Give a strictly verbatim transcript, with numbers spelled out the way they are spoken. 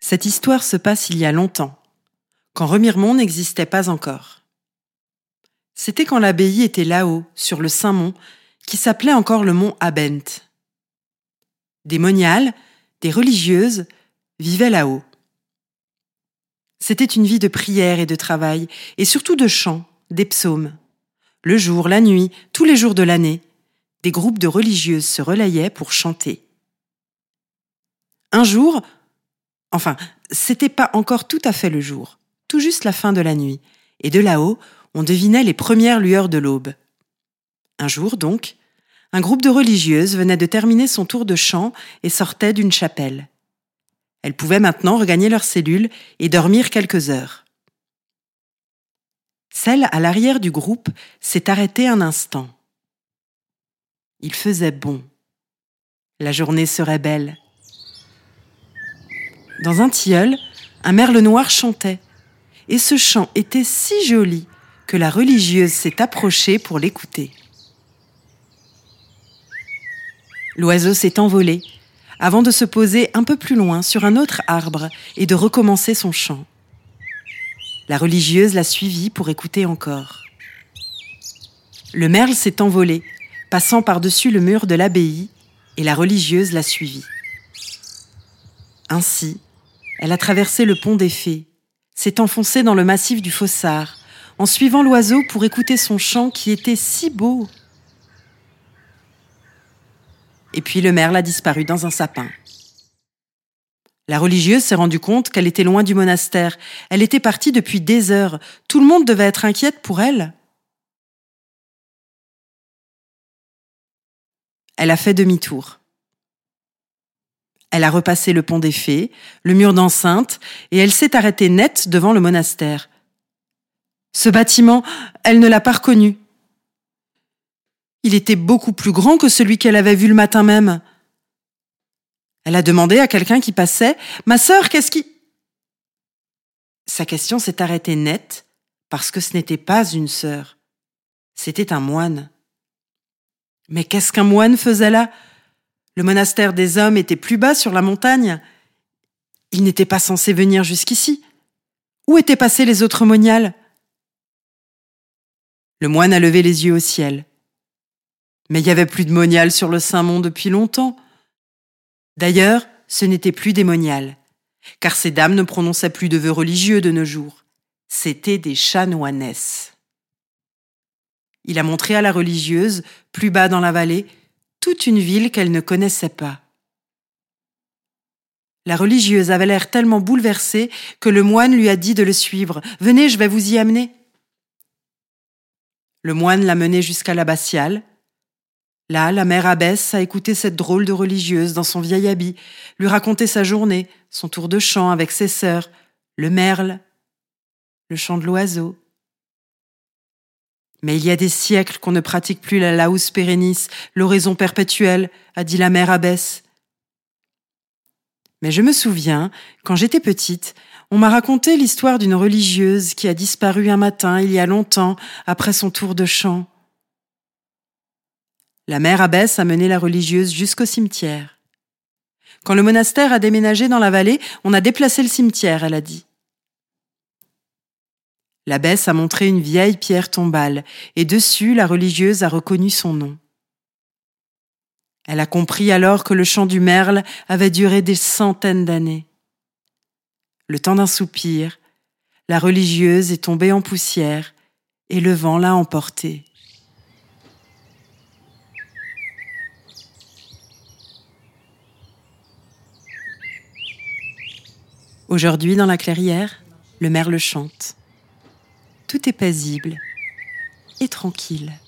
Cette histoire se passe il y a longtemps, quand Remiremont n'existait pas encore. C'était quand l'abbaye était là-haut, sur le Saint-Mont, qui s'appelait encore le mont Abent. Des moniales, des religieuses, vivaient là-haut. C'était une vie de prière et de travail, et surtout de chant, des psaumes. Le jour, la nuit, tous les jours de l'année, des groupes de religieuses se relayaient pour chanter. Un jour, enfin, c'était pas encore tout à fait le jour, tout juste la fin de la nuit, et de là-haut, on devinait les premières lueurs de l'aube. Un jour, donc, un groupe de religieuses venait de terminer son tour de chant et sortait d'une chapelle. Elles pouvaient maintenant regagner leur cellule et dormir quelques heures. Celle à l'arrière du groupe s'est arrêtée un instant. Il faisait bon. La journée serait belle. Dans un tilleul, un merle noir chantait, et ce chant était si joli que la religieuse s'est approchée pour l'écouter. L'oiseau s'est envolé, avant de se poser un peu plus loin sur un autre arbre et de recommencer son chant. La religieuse l'a suivi pour écouter encore. Le merle s'est envolé, passant par-dessus le mur de l'abbaye, et la religieuse l'a suivi. Ainsi, elle a traversé le pont des Fées, s'est enfoncée dans le massif du Fossard, en suivant l'oiseau pour écouter son chant qui était si beau. Et puis le merle a disparu dans un sapin. La religieuse s'est rendue compte qu'elle était loin du monastère. Elle était partie depuis des heures. Tout le monde devait être inquiète pour elle. Elle a fait demi-tour. Elle a repassé le pont des Fées, le mur d'enceinte, et elle s'est arrêtée net devant le monastère. Ce bâtiment, elle ne l'a pas reconnu. Il était beaucoup plus grand que celui qu'elle avait vu le matin même. Elle a demandé à quelqu'un qui passait « Ma sœur, qu'est-ce qui… » Sa question s'est arrêtée net parce que ce n'était pas une sœur. C'était un moine. Mais qu'est-ce qu'un moine faisait là ? Le monastère des hommes était plus bas sur la montagne. Il n'était pas censé venir jusqu'ici. Où étaient passés les autres moniales ? Le moine a levé les yeux au ciel. Mais il n'y avait plus de moniales sur le Saint-Mont depuis longtemps. D'ailleurs, ce n'était plus des moniales, car ces dames ne prononçaient plus de vœux religieux de nos jours. C'étaient des chanoinesses. Il a montré à la religieuse, plus bas dans la vallée, toute une ville qu'elle ne connaissait pas. La religieuse avait l'air tellement bouleversée que le moine lui a dit de le suivre. « Venez, je vais vous y amener. » Le moine l'a menée jusqu'à l'abbatiale. Là, la mère abbesse a écouté cette drôle de religieuse dans son vieil habit, lui raconter sa journée, son tour de chant avec ses sœurs, le merle, le chant de l'oiseau. Mais il y a des siècles qu'on ne pratique plus la laus perennis, l'oraison perpétuelle, a dit la mère abbesse. Mais je me souviens, quand j'étais petite, on m'a raconté l'histoire d'une religieuse qui a disparu un matin, il y a longtemps, après son tour de chant. La mère abbesse a mené la religieuse jusqu'au cimetière. Quand le monastère a déménagé dans la vallée, on a déplacé le cimetière, elle a dit. L'abbesse a montré une vieille pierre tombale, et dessus, la religieuse a reconnu son nom. Elle a compris alors que le chant du merle avait duré des centaines d'années. Le temps d'un soupir, la religieuse est tombée en poussière, et le vent l'a emportée. Aujourd'hui, dans la clairière, le merle chante. Tout est paisible et tranquille.